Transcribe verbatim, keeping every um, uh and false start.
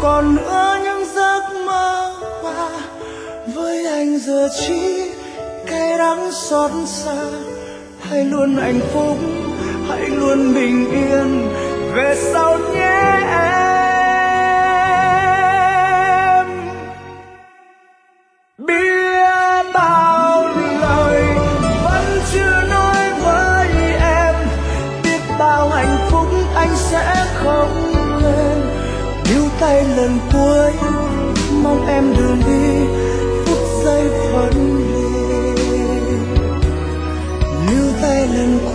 còn nữa những giấc mơ qua, với anh giờ chỉ cay đắng xót xa. Hãy luôn hạnh phúc, hãy luôn bình yên về sau nhé em. Biết bao lời vẫn chưa nói với em, biết bao hạnh phúc anh sẽ không quên. Níu tay lần cuối mong em đừng đi phút giây phân ly, níu tay lần cuối